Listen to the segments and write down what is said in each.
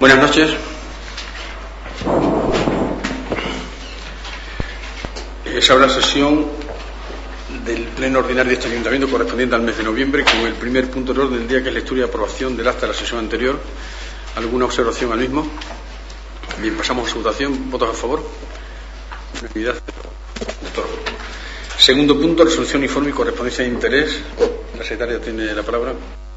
Buenas noches. Es ahora la sesión del Pleno Ordinario de este Ayuntamiento correspondiente al mes de noviembre, con el primer punto de orden del día, que es lectura y aprobación del acta de la sesión anterior. ¿Alguna observación al mismo? Bien, pasamos a su votación. ¿Votos a favor? Unanimidad de todo. Segundo punto, resolución informe y correspondencia de interés. La secretaria tiene la palabra.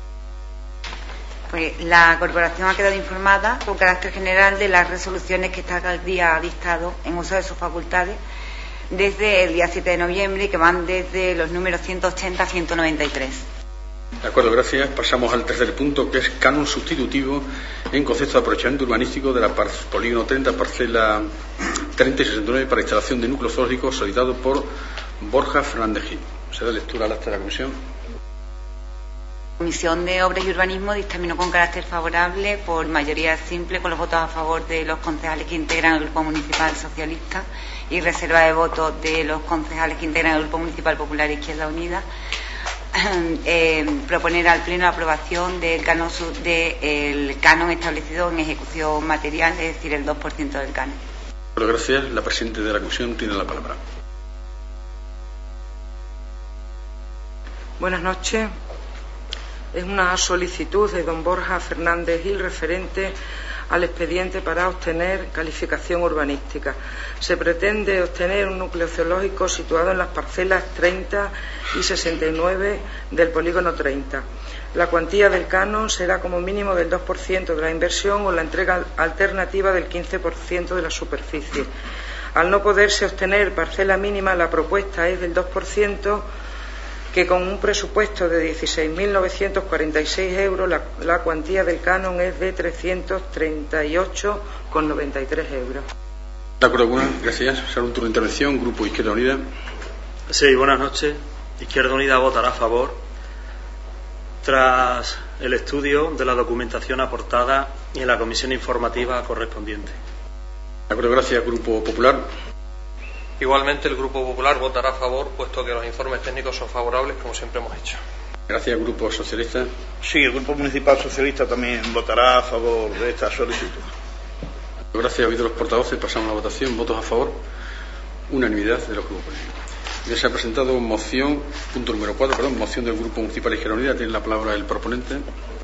Pues la corporación ha quedado informada con carácter general de las resoluciones que esta alcaldía ha dictado en uso de sus facultades desde el día 7 de noviembre y que van desde los números 180 a 193. De acuerdo, gracias. Pasamos al tercer punto, que es canon sustitutivo en concepto de aprovechamiento urbanístico de la polígono 30, parcela 30 y 69 para instalación de núcleo zoológico, solicitado por Borja Fernández Gil. Se da lectura al acta de la comisión. La Comisión de Obras y Urbanismo dictaminó con carácter favorable por mayoría simple, con los votos a favor de los concejales que integran el Grupo Municipal Socialista y reserva de votos de los concejales que integran el Grupo Municipal Popular Izquierda Unida, proponer al Pleno la aprobación del canon establecido en ejecución material, es decir, el 2% del canon. Gracias. La presidenta de la comisión tiene la palabra. Buenas noches. Es una solicitud de don Borja Fernández Gil referente al expediente para obtener calificación urbanística. Se pretende obtener un núcleo zoológico situado en las parcelas 30 y 69 del polígono 30. La cuantía del canon será como mínimo del 2% de la inversión o la entrega alternativa del 15% de la superficie. Al no poderse obtener parcela mínima, la propuesta es del 2%, que con un presupuesto de 16.946 euros, la cuantía del canon es de 338,93 euros. De acuerdo, gracias. Será un turno de intervención. Grupo Izquierda Unida. Sí, buenas noches. Izquierda Unida votará a favor tras el estudio de la documentación aportada en la comisión informativa correspondiente. De acuerdo, gracias. Grupo Popular. Igualmente, el Grupo Popular votará a favor, puesto que los informes técnicos son favorables, como siempre hemos hecho. Gracias. Grupo Socialista. Sí, el Grupo Municipal Socialista también votará a favor de esta solicitud. Gracias. Oído los portavoces, pasamos a la votación. ¿Votos a favor? Unanimidad de los grupos políticos. Ya se ha presentado moción, punto número 4, moción del Grupo Municipal Izquierda Unida. Tiene la palabra el proponente.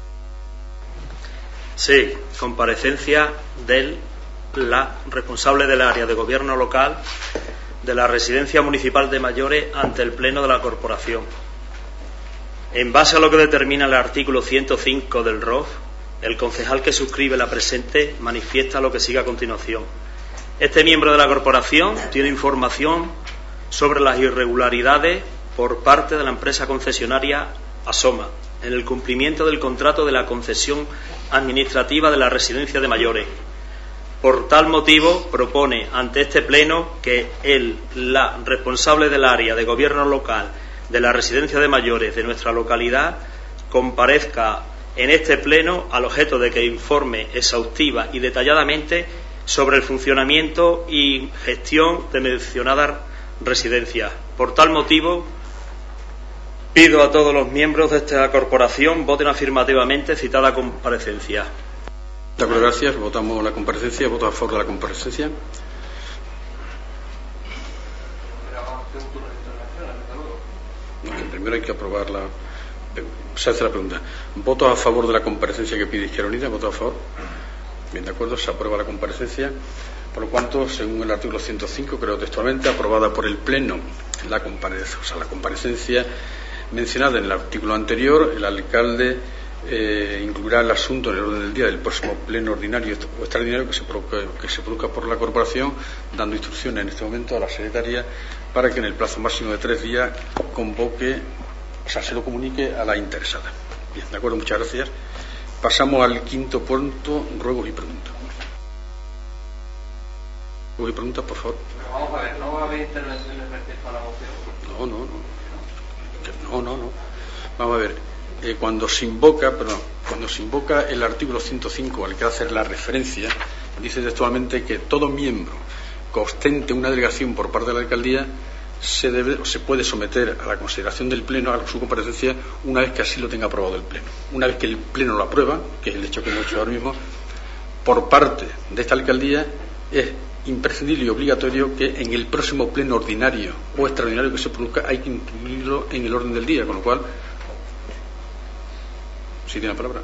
Sí, comparecencia de la responsable del área de gobierno local de la Residencia Municipal de Mayores ante el Pleno de la Corporación. En base a lo que determina el artículo 105 del ROF, el concejal que suscribe la presente manifiesta lo que sigue a continuación. Este miembro de la Corporación tiene información sobre las irregularidades por parte de la empresa concesionaria Asoma en el cumplimiento del contrato de la concesión administrativa de la Residencia de Mayores. Por tal motivo, propone ante este Pleno que la responsable del área de gobierno local de la Residencia de Mayores de nuestra localidad comparezca en este Pleno al objeto de que informe exhaustiva y detalladamente sobre el funcionamiento y gestión de mencionadas residencias. Por tal motivo, pido a todos los miembros de esta corporación voten afirmativamente citada comparecencia. De acuerdo, gracias. Votamos la comparecencia. ¿Votos a favor de la comparecencia? No, que primero hay que aprobarla. Se hace la pregunta. ¿Votos a favor de la comparecencia que pide Izquierda Unida? ¿Votos a favor? Bien, de acuerdo. Se aprueba la comparecencia. Por lo cuanto, según el artículo 105, creo textualmente, aprobada por el Pleno la comparecencia mencionada en el artículo anterior, el alcalde incluirá el asunto en el orden del día del próximo pleno ordinario o extraordinario que se produzca por la corporación, dando instrucciones en este momento a la secretaria para que en el plazo máximo de 3 días se lo comunique a la interesada. Bien, de acuerdo, muchas gracias. Pasamos al quinto punto, ruegos y preguntas. Ruegos y preguntas, por favor. Pero vamos a ver, ¿no va a haber intervenciones respecto a la moción? No. Vamos a ver. Cuando se invoca el artículo 105 al que hacer la referencia, dice textualmente que todo miembro que ostente una delegación por parte de la alcaldía se puede someter a la consideración del Pleno a su comparecencia una vez que así lo tenga aprobado el Pleno. Una vez que el Pleno lo aprueba, que es el hecho que hemos hecho ahora mismo, por parte de esta alcaldía, es imprescindible y obligatorio que en el próximo pleno ordinario o extraordinario que se produzca hay que incluirlo en el orden del día, con lo cual, si tiene la palabra.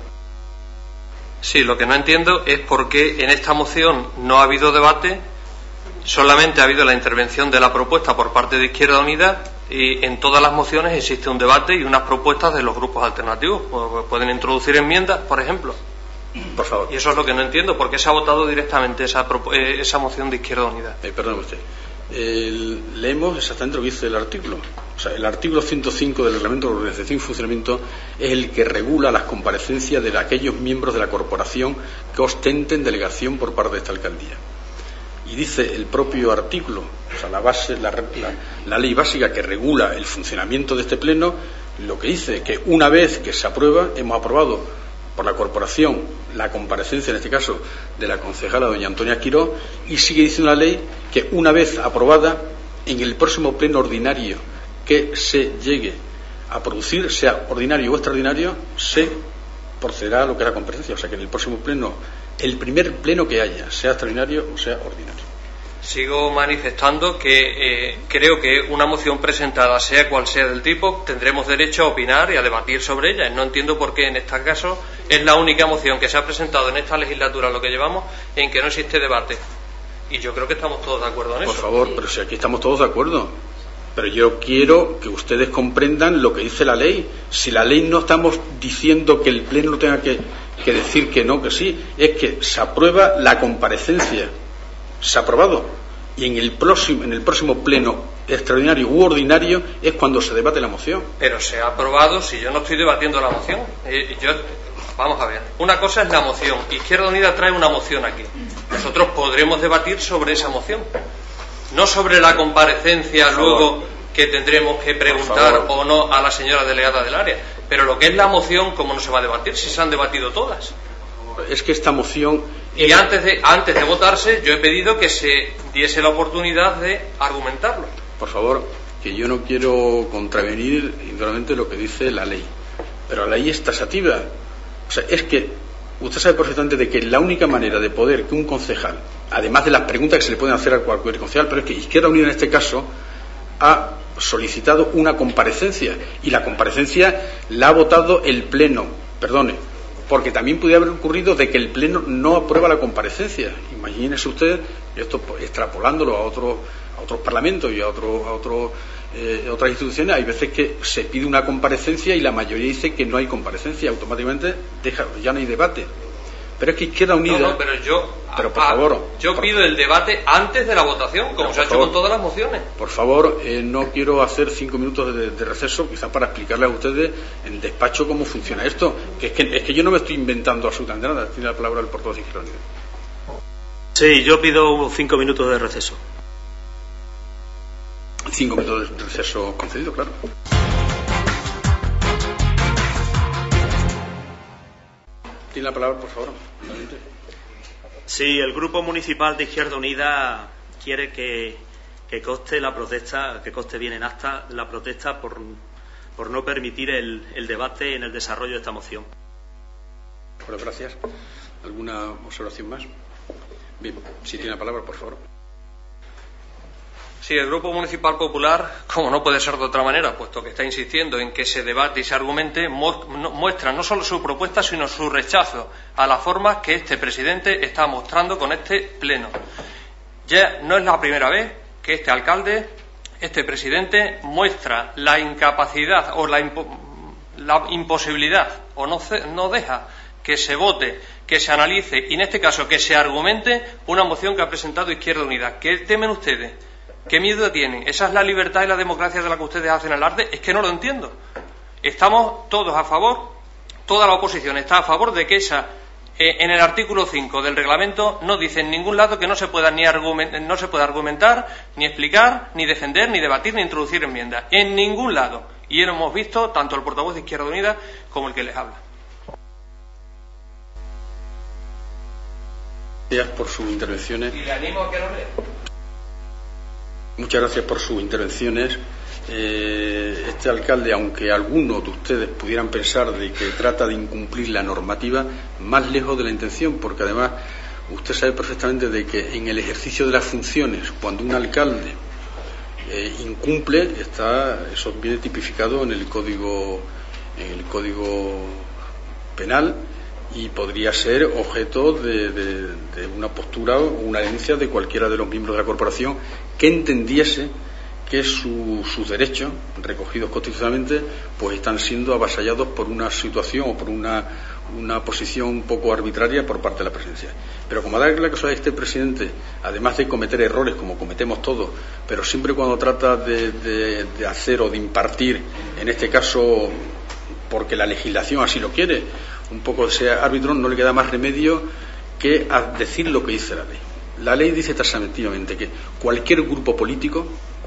Sí, lo que no entiendo es por qué en esta moción no ha habido debate, solamente ha habido la intervención de la propuesta por parte de Izquierda Unida, y en todas las mociones existe un debate y unas propuestas de los grupos alternativos. Pueden introducir enmiendas, por ejemplo. Por favor. Y eso es lo que no entiendo, ¿por qué se ha votado directamente esa moción de Izquierda Unida? Perdón usted. Leemos exactamente lo que dice el artículo. O sea, el artículo 105 del Reglamento de Organización y Funcionamiento es el que regula las comparecencias de aquellos miembros de la corporación que ostenten delegación por parte de esta alcaldía. Y dice el propio artículo, o sea, la ley básica que regula el funcionamiento de este pleno, lo que dice que una vez que se aprueba, hemos aprobado por la corporación la comparecencia, en este caso, de la concejala doña Antonia Quirós, y sigue diciendo la ley que una vez aprobada, en el próximo pleno ordinario que se llegue a producir, sea ordinario o extraordinario, se procederá a lo que es la comparecencia. O sea que en el próximo pleno, el primer pleno que haya, sea extraordinario o sea ordinario. Sigo manifestando que creo que una moción presentada, sea cual sea del tipo, tendremos derecho a opinar y a debatir sobre ella. No entiendo por qué en este caso es la única moción que se ha presentado en esta legislatura, lo que llevamos, en que no existe debate. Y yo creo que estamos todos de acuerdo en eso. Por favor, pero si aquí estamos todos de acuerdo. Pero yo quiero que ustedes comprendan lo que dice la ley. Si la ley no estamos diciendo que el Pleno no tenga que decir que no, que sí, es que se aprueba la comparecencia. Se ha aprobado. Y en el próximo pleno extraordinario u ordinario es cuando se debate la moción. Pero se ha aprobado si yo no estoy debatiendo la moción. Vamos a ver. Una cosa es la moción. Izquierda Unida trae una moción aquí. Nosotros podremos debatir sobre esa moción. No sobre la comparecencia luego que tendremos que preguntar o no a la señora delegada del área. Pero lo que es la moción, ¿cómo no se va a debatir si se han debatido todas? Es que esta moción... Y antes de votarse, yo he pedido que se diese la oportunidad de argumentarlo. Por favor, que yo no quiero contravenir indudablemente lo que dice la ley. Pero la ley es taxativa. O sea, es que usted sabe perfectamente de que la única manera de poder que un concejal, además de las preguntas que se le pueden hacer a cualquier concejal, pero es que Izquierda Unida en este caso ha solicitado una comparecencia y la comparecencia la ha votado el Pleno, porque también pudiera haber ocurrido de que el Pleno no aprueba la comparecencia. Imagínese usted, esto extrapolándolo a otros parlamentos y a otras instituciones, hay veces que se pide una comparecencia y la mayoría dice que no hay comparecencia, automáticamente ya no hay debate. Pero es que Izquierda Unida... Pero por favor... Yo pido el debate antes de la votación, como se ha hecho con todas las mociones. Por favor, no quiero hacer 5 minutos de receso, quizás para explicarles a ustedes en despacho cómo funciona esto. Es que yo no me estoy inventando absolutamente nada. Tiene la palabra el portavoz de Izquierda Unida. Sí, yo pido 5 minutos de receso. 5 minutos de receso concedido, claro. Tiene la palabra, por favor. Sí, el Grupo Municipal de Izquierda Unida quiere que conste la protesta, que conste bien en acta la protesta por no permitir el debate en el desarrollo de esta moción. Bueno, gracias. ¿Alguna observación más? Bien, si tiene la palabra, por favor. Sí, el Grupo Municipal Popular, como no puede ser de otra manera, puesto que está insistiendo en que se debate y se argumente, muestra no solo su propuesta, sino su rechazo a las formas que este presidente está mostrando con este pleno. Ya no es la primera vez que este alcalde, este presidente, muestra la incapacidad o la imposibilidad o no deja que se vote, que se analice y en este caso que se argumente una moción que ha presentado Izquierda Unida. ¿Qué temen ustedes? ¿Qué miedo tienen? ¿Esa es la libertad y la democracia de la que ustedes hacen alarde? Es que no lo entiendo. Estamos todos a favor, toda la oposición está a favor de que en el artículo 5 del reglamento no dice en ningún lado que no se pueda argumentar, ni explicar, ni defender, ni debatir, ni introducir enmiendas. En ningún lado. Y lo hemos visto tanto el portavoz de Izquierda Unida como el que les habla. Gracias por sus intervenciones. Y le animo a que lo lea. Muchas gracias por sus intervenciones. Este alcalde, aunque algunos de ustedes pudieran pensar de que trata de incumplir la normativa, más lejos de la intención, porque además usted sabe perfectamente de que en el ejercicio de las funciones, cuando un alcalde incumple, eso viene tipificado en el código penal y podría ser objeto de una postura o una denuncia de cualquiera de los miembros de la corporación que entendiese que sus derechos recogidos constitucionalmente pues están siendo avasallados por una situación o por una posición un poco arbitraria por parte de la presidencia. Pero como da la casualidad este presidente, además de cometer errores como cometemos todos, pero siempre cuando trata de hacer o de impartir, en este caso porque la legislación así lo quiere, un poco sea árbitro, no le queda más remedio que a decir lo que dice la ley. La ley dice taxativamente que cualquier grupo político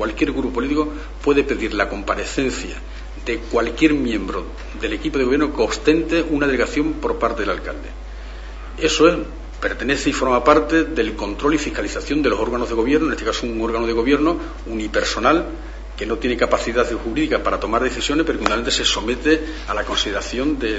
puede pedir la comparecencia de cualquier miembro del equipo de gobierno que ostente una delegación por parte del alcalde. Eso pertenece y forma parte del control y fiscalización de los órganos de gobierno, en este caso un órgano de gobierno unipersonal que no tiene capacidad jurídica para tomar decisiones, pero que finalmente se somete a la consideración del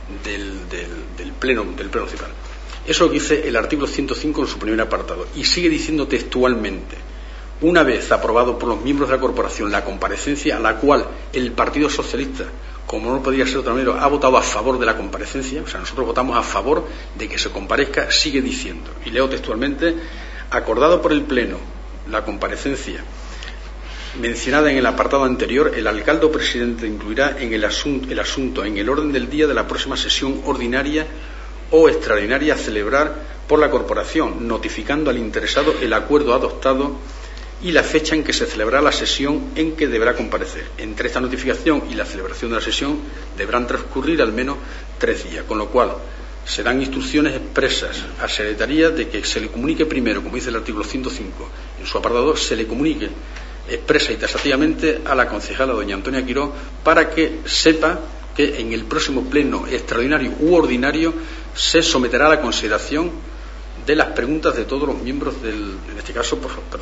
Pleno Municipal. Eso es lo que dice el artículo 105 en su primer apartado. Y sigue diciendo textualmente: una vez aprobado por los miembros de la corporación la comparecencia, a la cual el Partido Socialista, como no podría ser de otra manera, ha votado a favor de la comparecencia, o sea, nosotros votamos a favor de que se comparezca, sigue diciendo, y leo textualmente: acordado por el Pleno la comparecencia mencionada en el apartado anterior, el alcalde o presidente incluirá en el asunto en el orden del día de la próxima sesión ordinaria o extraordinaria a celebrar por la corporación, notificando al interesado el acuerdo adoptado y la fecha en que se celebrará la sesión en que deberá comparecer. Entre esta notificación y la celebración de la sesión deberán transcurrir al menos 3 días, con lo cual se dan instrucciones expresas a Secretaría de que se le comunique primero, como dice el artículo 105, en su apartado 2, se le comunique expresa y taxativamente a la concejala doña Antonia Quirós para que sepa que en el próximo pleno extraordinario u ordinario se someterá a la consideración de las preguntas de todos los miembros en este caso,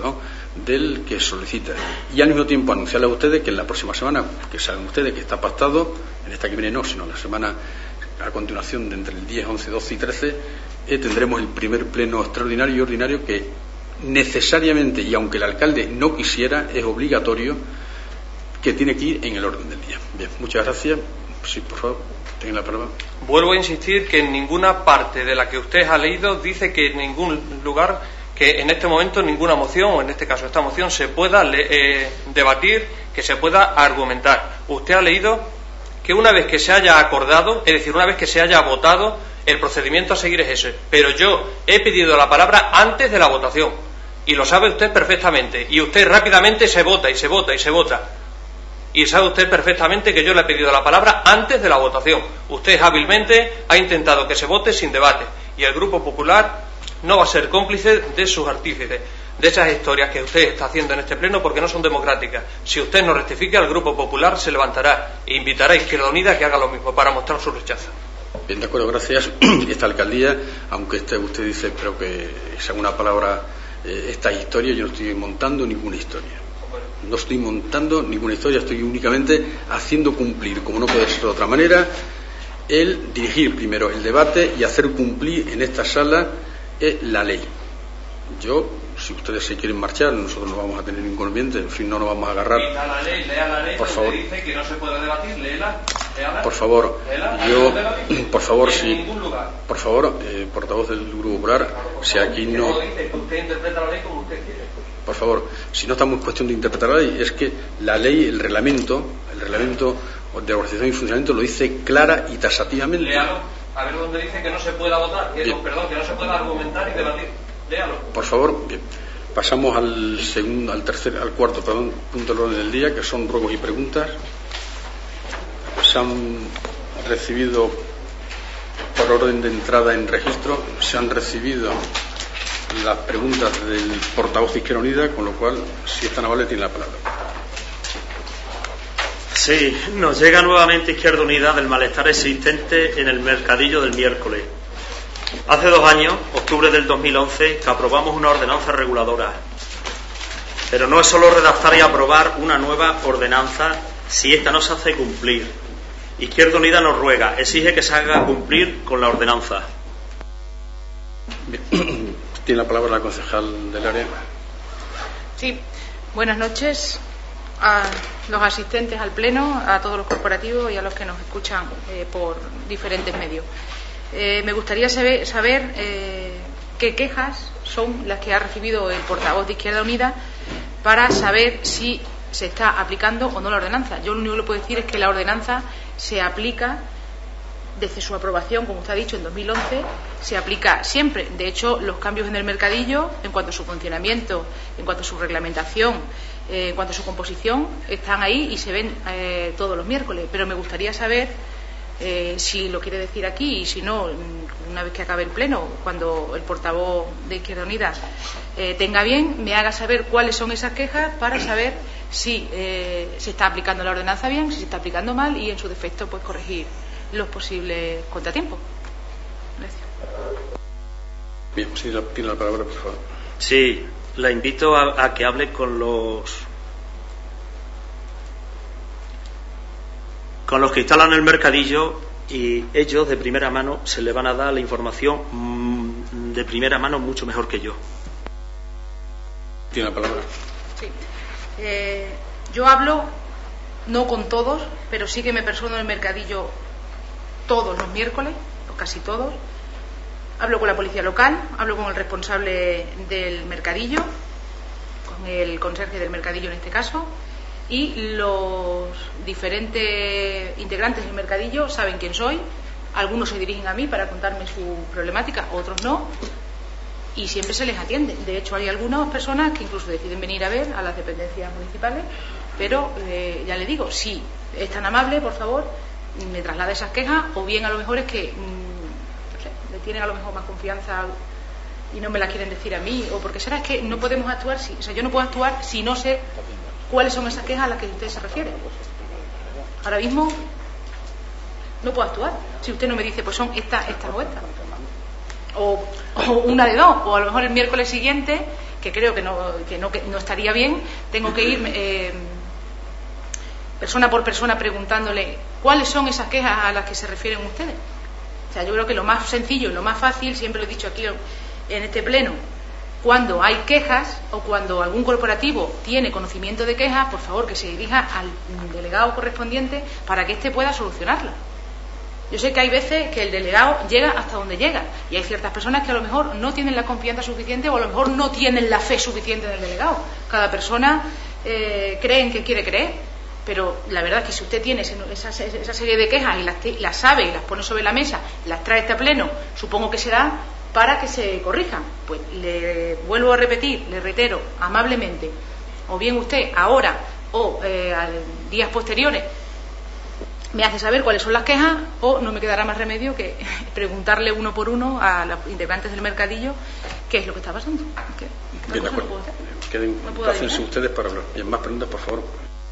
del que solicita. Y al mismo tiempo anunciarles a ustedes que en la próxima semana, que saben ustedes que está pactado, en esta que viene no, sino la semana a continuación de entre el 10, 11, 12 y 13, tendremos el primer pleno extraordinario y ordinario que necesariamente, y aunque el alcalde no quisiera, es obligatorio que tiene que ir en el orden del día. Bien, muchas gracias. Sí, por favor, tengan la palabra. Vuelvo a insistir que en ninguna parte de la que usted ha leído dice que en ningún lugar, que en este momento ninguna moción, o en este caso esta moción, se pueda debatir, que se pueda argumentar. Usted ha leído que una vez que se haya acordado, es decir, una vez que se haya votado, el procedimiento a seguir es ese. Pero yo he pedido la palabra antes de la votación, y lo sabe usted perfectamente, y usted rápidamente se vota y se vota y se vota. Y sabe usted perfectamente que yo le he pedido la palabra antes de la votación. Usted hábilmente ha intentado que se vote sin debate. Y el Grupo Popular no va a ser cómplice de sus artífices, de esas historias que usted está haciendo en este pleno, porque no son democráticas. Si usted no rectifica, el Grupo Popular se levantará e invitará a Izquierda Unida a que haga lo mismo para mostrar su rechazo. Bien, de acuerdo, gracias. Esta alcaldía, aunque usted dice, creo que es alguna palabra, esta historia, yo no estoy montando ninguna historia. No estoy montando ninguna historia, estoy únicamente haciendo cumplir, como no puede ser de otra manera, el dirigir primero el debate y hacer cumplir en esta sala la ley. Yo, si ustedes se quieren marchar, nosotros no vamos a tener ningún inconveniente, en fin, no nos vamos a agarrar. Lea la ley, por favor. Dice que no se puede debatir, léela. Por favor, por favor, sí. Por favor, portavoz del Grupo Popular, si aquí no. Usted interpreta la ley como usted quiere. Por favor, si no estamos en cuestión de interpretar la ley, es que la ley, el reglamento de organización y funcionamiento lo dice clara y taxativamente. Léalo, a ver dónde dice que no se pueda votar, que no se pueda argumentar y debatir. Léalo. Por favor, bien. Pasamos al cuarto punto del orden del día, que son ruegos y preguntas. Se han recibido, por orden de entrada en registro, se han recibido las preguntas del portavoz de Izquierda Unida, con lo cual, si es tan amable, tiene la palabra. Sí, nos llega nuevamente Izquierda Unida del malestar existente en el mercadillo del miércoles. Hace 2 años, octubre del 2011, que aprobamos una ordenanza reguladora. Pero no es solo redactar y aprobar una nueva ordenanza si esta no se hace cumplir. Izquierda Unida nos ruega, exige que se haga cumplir con la ordenanza. Bien. Tiene la palabra la concejal del área. Sí, buenas noches a los asistentes al Pleno, a todos los corporativos y a los que nos escuchan por diferentes medios. Me gustaría saber qué quejas son las que ha recibido el portavoz de Izquierda Unida para saber si se está aplicando o no la ordenanza. Yo lo único que le puedo decir es que la ordenanza se aplica desde su aprobación, como usted ha dicho, en 2011, se aplica siempre. De hecho, los cambios en el mercadillo, en cuanto a su funcionamiento, en cuanto a su reglamentación, en cuanto a su composición, están ahí y se ven todos los miércoles. Pero me gustaría saber si lo quiere decir aquí y si no, una vez que acabe el pleno, cuando el portavoz de Izquierda Unida tenga bien, me haga saber cuáles son esas quejas para saber si se está aplicando la ordenanza bien, si se está aplicando mal y en su defecto pues corregir los posibles contratiempos. Gracias. Bien, si tiene la palabra, por favor. Sí, la invito a que hable con los que instalan el mercadillo y ellos de primera mano se le van a dar la información de primera mano mucho mejor que yo. Tiene la palabra. Sí. Yo hablo no con todos, pero sí que me persono en el mercadillo todos los miércoles, o casi todos. Hablo con la policía local, hablo con el responsable del mercadillo, con el conserje del mercadillo en este caso, y los diferentes integrantes del mercadillo saben quién soy. Algunos se dirigen a mí para contarme su problemática, otros no, y siempre se les atiende. De hecho, hay algunas personas que incluso deciden venir a ver a las dependencias municipales, pero ya le digo, si es tan amable, por favor, me traslada esas quejas, o bien a lo mejor es que no sé, le tienen a lo mejor más confianza y no me la quieren decir a mí, o porque será, es que no podemos actuar, o sea, yo no puedo actuar si no sé cuáles son esas quejas a las que usted se refiere. Ahora mismo no puedo actuar si usted no me dice pues son estas o estas, o una de dos, o a lo mejor el miércoles siguiente, que creo que no estaría bien, tengo que ir persona por persona preguntándole cuáles son esas quejas a las que se refieren ustedes. O sea, yo creo que lo más sencillo y lo más fácil, siempre lo he dicho aquí en este pleno, cuando hay quejas o cuando algún corporativo tiene conocimiento de quejas, por favor que se dirija al delegado correspondiente para que éste pueda solucionarla. Yo sé que hay veces que el delegado llega hasta donde llega y hay ciertas personas que a lo mejor no tienen la confianza suficiente o a lo mejor no tienen la fe suficiente del delegado. Cada persona cree en que quiere creer, pero la verdad es que si usted tiene esa serie de quejas y las sabe y las pone sobre la mesa, las trae a este pleno, supongo que será para que se corrijan. Pues le vuelvo a repetir, le reitero amablemente, o bien usted ahora o a días posteriores me hace saber cuáles son las quejas, o no me quedará más remedio que preguntarle uno por uno a los integrantes del mercadillo qué es lo que está pasando. Bien, de acuerdo. Pásense ustedes para hablar. Bien, más preguntas, por favor.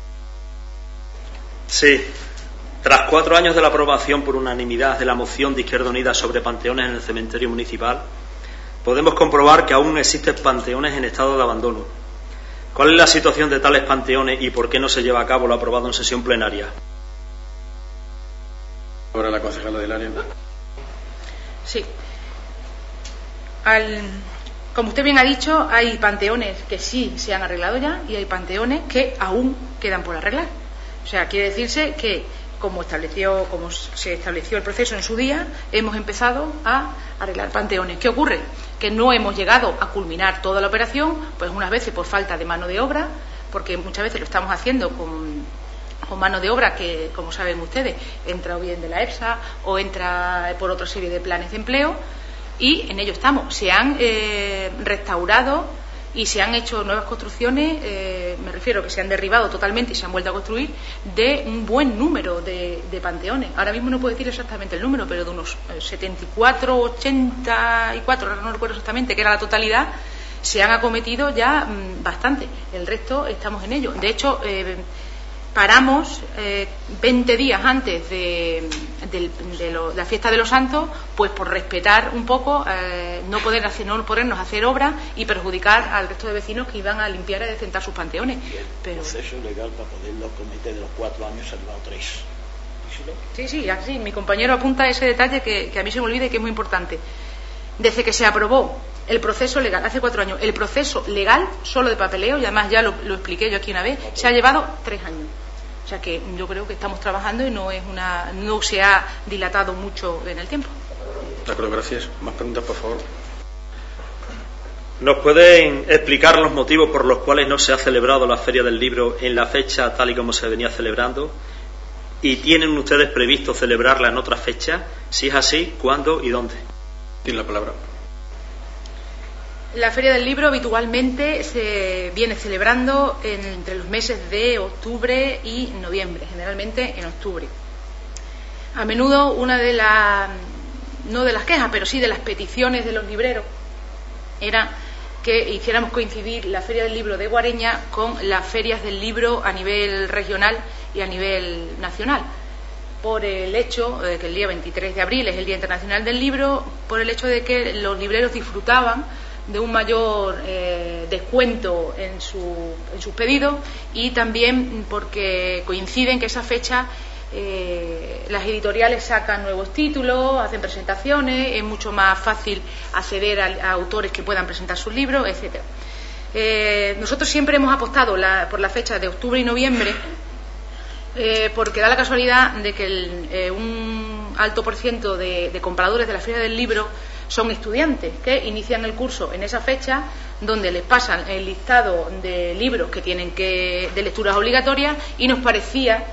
Sí. Tras 4 años de la aprobación por unanimidad de la moción de Izquierda Unida sobre panteones en el cementerio municipal, podemos comprobar que aún existen panteones en estado de abandono. ¿Cuál es la situación de tales panteones y por qué no se lleva a cabo lo aprobado en sesión plenaria? Ahora la concejala del área. Sí. Como usted bien ha dicho, hay panteones que sí se han arreglado ya y hay panteones que aún quedan por arreglar. O sea, quiere decirse que como se estableció el proceso en su día, hemos empezado a arreglar panteones. ¿Qué ocurre? Que no hemos llegado a culminar toda la operación, pues unas veces por falta de mano de obra, porque muchas veces lo estamos haciendo con mano de obra que, como saben ustedes, entra o bien de la EPSA o entra por otra serie de planes de empleo, y en ello estamos. Se han restaurado y se han hecho nuevas construcciones, me refiero que se han derribado totalmente y se han vuelto a construir, de un buen número de panteones. Ahora mismo no puedo decir exactamente el número, pero de unos 74, 84, ahora no recuerdo exactamente, que era la totalidad, se han acometido ya bastante. El resto estamos en ello. De hecho, paramos 20 días antes de la fiesta de los Santos, pues por respetar un poco, no podernos hacer obra y perjudicar al resto de vecinos que iban a limpiar y decentar sus panteones. El proceso legal para poderlo cometer de los 4 años se ha llevado 3. Sí, así. Mi compañero apunta ese detalle que a mí se me olvida y que es muy importante. Desde que se aprobó el proceso legal, hace 4 años, el proceso legal, solo de papeleo, y además ya lo expliqué yo aquí una vez, se ha llevado 3 años. O sea que yo creo que estamos trabajando y no se ha dilatado mucho en el tiempo. De acuerdo, gracias. ¿Más preguntas, por favor? ¿Nos pueden explicar los motivos por los cuales no se ha celebrado la Feria del Libro en la fecha tal y como se venía celebrando? ¿Y tienen ustedes previsto celebrarla en otra fecha? Si es así, ¿cuándo y dónde? Tiene la palabra. La Feria del Libro habitualmente se viene celebrando entre los meses de octubre y noviembre, generalmente en octubre. A menudo una de las, no de las quejas, pero sí de las peticiones de los libreros era que hiciéramos coincidir la Feria del Libro de Guareña con las ferias del libro a nivel regional y a nivel nacional, por el hecho de que el día 23 de abril es el Día Internacional del Libro, por el hecho de que los libreros disfrutaban de un mayor descuento en sus pedidos, y también porque coinciden que esa fecha las editoriales sacan nuevos títulos, hacen presentaciones, es mucho más fácil acceder a autores que puedan presentar sus libros, etcétera. Nosotros siempre hemos apostado por la fecha de octubre y noviembre, porque da la casualidad de que un alto por ciento de compradores de la Feria del Libro son estudiantes que inician el curso en esa fecha, donde les pasan el listado de libros que tienen de lecturas obligatorias, y nos parecía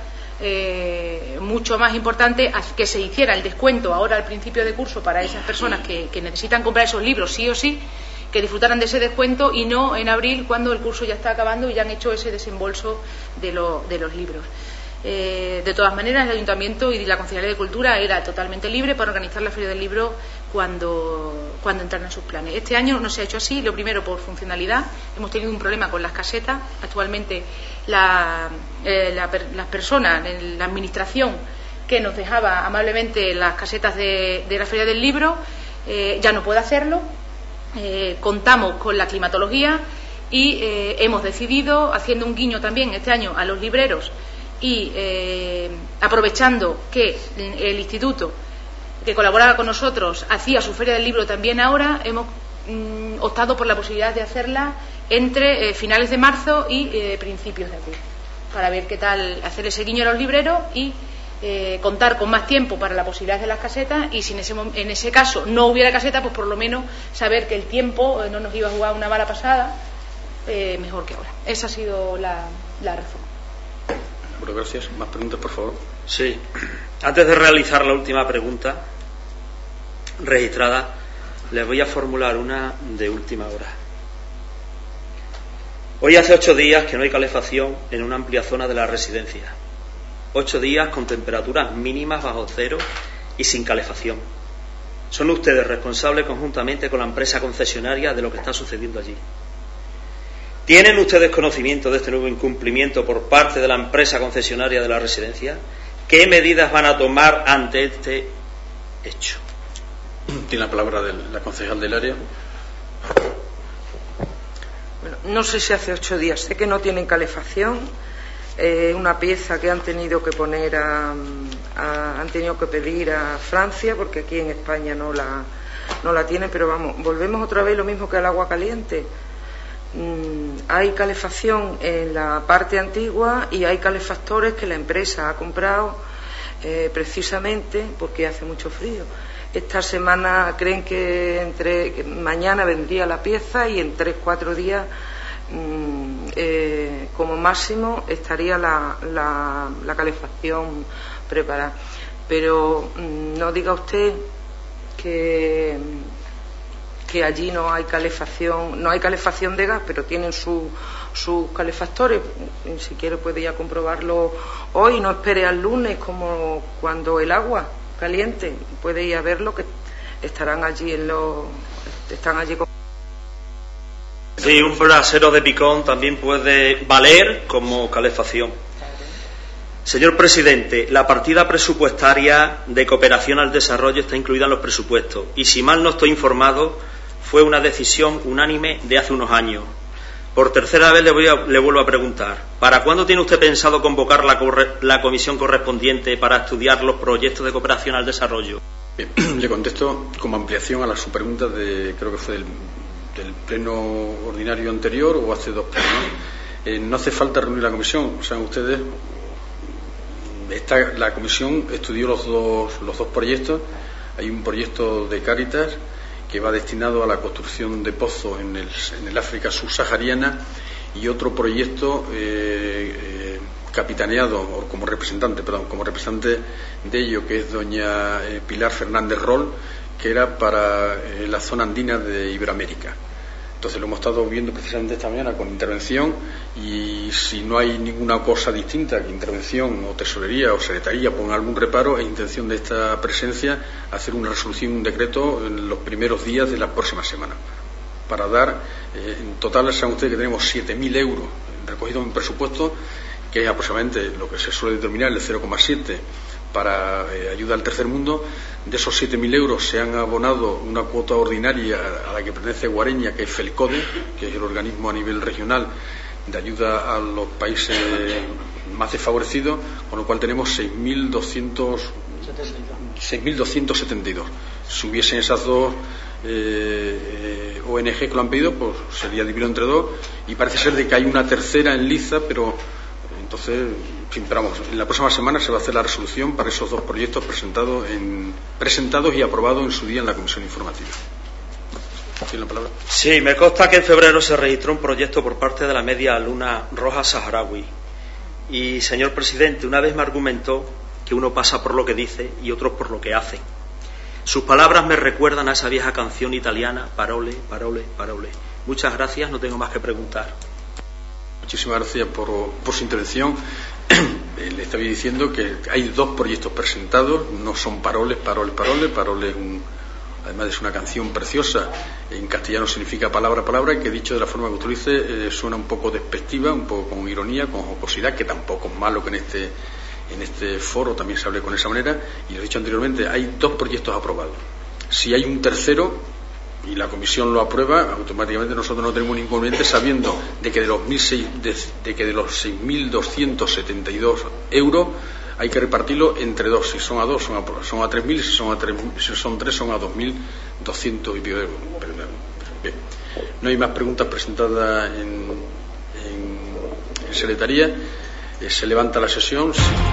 mucho más importante que se hiciera el descuento ahora al principio de curso para esas personas que necesitan comprar esos libros sí o sí, que disfrutaran de ese descuento, y no en abril, cuando el curso ya está acabando y ya han hecho ese desembolso de los libros. De todas maneras, el Ayuntamiento y la Concejalía de Cultura era totalmente libre para organizar la Feria del Libro cuando entraran en sus planes. Este año no se ha hecho así, lo primero por funcionalidad. Hemos tenido un problema con las casetas. Actualmente las personas en la administración que nos dejaba amablemente las casetas de la Feria del Libro ya no puede hacerlo. Contamos con la climatología y hemos decidido, haciendo un guiño también este año a los libreros y aprovechando que el instituto que colaboraba con nosotros hacía su Feria del Libro también ahora, hemos optado por la posibilidad de hacerla entre finales de marzo y principios de abril, para ver qué tal, hacer ese guiño a los libreros y contar con más tiempo para la posibilidad de las casetas, y si en ese caso no hubiera caseta, pues por lo menos saber que el tiempo no nos iba a jugar una mala pasada, mejor que ahora. Esa ha sido la reforma. Bueno, gracias. ¿Más preguntas, por favor? Sí. Antes de realizar la última pregunta registrada, les voy a formular una de última hora. Hoy hace 8 días que no hay calefacción en una amplia zona de la residencia. 8 días con temperaturas mínimas bajo cero y sin calefacción. Son ustedes responsables conjuntamente con la empresa concesionaria de lo que está sucediendo allí. ¿Tienen ustedes conocimiento de este nuevo incumplimiento por parte de la empresa concesionaria de la residencia? ¿Qué medidas van a tomar ante este hecho? Tiene la palabra la concejal del área. Bueno, no sé si hace 8 días, sé que no tienen calefacción. Una pieza que han tenido que poner han tenido que pedir a Francia, porque aquí en España no la tienen, pero vamos, volvemos otra vez lo mismo que al agua caliente. Hay calefacción en la parte antigua y hay calefactores que la empresa ha comprado precisamente porque hace mucho frío. Esta semana creen que mañana vendría la pieza y en 3-4 días como máximo estaría la calefacción preparada. Pero no diga usted que allí no hay calefacción de gas, pero tienen sus calefactores. Si quiere puede ya comprobarlo hoy, no espere al lunes como cuando el agua caliente, puede ir a verlo, que están allí Sí, un brasero de picón también puede valer como calefacción. Señor presidente, la partida presupuestaria de cooperación al desarrollo está incluida en los presupuestos y, si mal no estoy informado, fue una decisión unánime de hace unos años. Por tercera vez le vuelvo a preguntar, ¿para cuándo tiene usted pensado convocar la comisión correspondiente para estudiar los proyectos de cooperación al desarrollo? Bien, le contesto como ampliación a su pregunta creo que fue del del pleno ordinario anterior o hace 2 plenos. No hace falta reunir la comisión, saben ustedes. La comisión estudió los dos proyectos. Hay un proyecto de Cáritas que va destinado a la construcción de pozos en el África subsahariana, y otro proyecto capitaneado o como representante de ello, que es doña Pilar Fernández Roll, que era para la zona andina de Iberoamérica. Entonces lo hemos estado viendo precisamente esta mañana con intervención, y si no hay ninguna cosa distinta que intervención o tesorería o secretaría ponga algún reparo, es intención de esta presencia hacer una resolución, un decreto en los primeros días de la próxima semana, para dar, en total saben ustedes que tenemos 7.000 euros recogidos en presupuesto, que es aproximadamente lo que se suele determinar el 0,7 para ayuda al tercer mundo. De esos 7.000 euros se han abonado una cuota ordinaria a la que pertenece Guareña, que es FELCODE, que es el organismo a nivel regional de ayuda a los países más desfavorecidos, con lo cual tenemos 6.272. Si hubiesen esas dos ONG que lo han pedido, pues sería dividido entre 2, y parece ser de que hay una tercera en liza, pero entonces, en la próxima semana se va a hacer la resolución para esos 2 proyectos presentados y aprobados en su día en la comisión informativa. ¿Tiene la palabra? Sí, me consta que en febrero se registró un proyecto por parte de la Media Luna Roja Saharaui. Y, señor presidente, una vez me argumentó que uno pasa por lo que dice y otros por lo que hace. Sus palabras me recuerdan a esa vieja canción italiana, Parole, parole, parole. Muchas gracias, no tengo más que preguntar. Muchísimas gracias por su intervención. Le estaba diciendo que hay 2 proyectos presentados, no son paroles. Parole además es una canción preciosa, en castellano significa palabra a palabra, y que dicho de la forma que usted dice suena un poco despectiva, un poco con ironía, con jocosidad, que tampoco es malo que en este foro también se hable con esa manera. Y lo he dicho anteriormente, hay 2 proyectos aprobados. Si hay un tercero y la comisión lo aprueba, automáticamente nosotros no tenemos ningún inconveniente, sabiendo de que de los 6.272 euros hay que repartirlo entre 2. Si son a 2 son a 3.000, y si son 3 son a 2.200 y pico euros. Bien. No hay más preguntas presentadas en secretaría. Se levanta la sesión.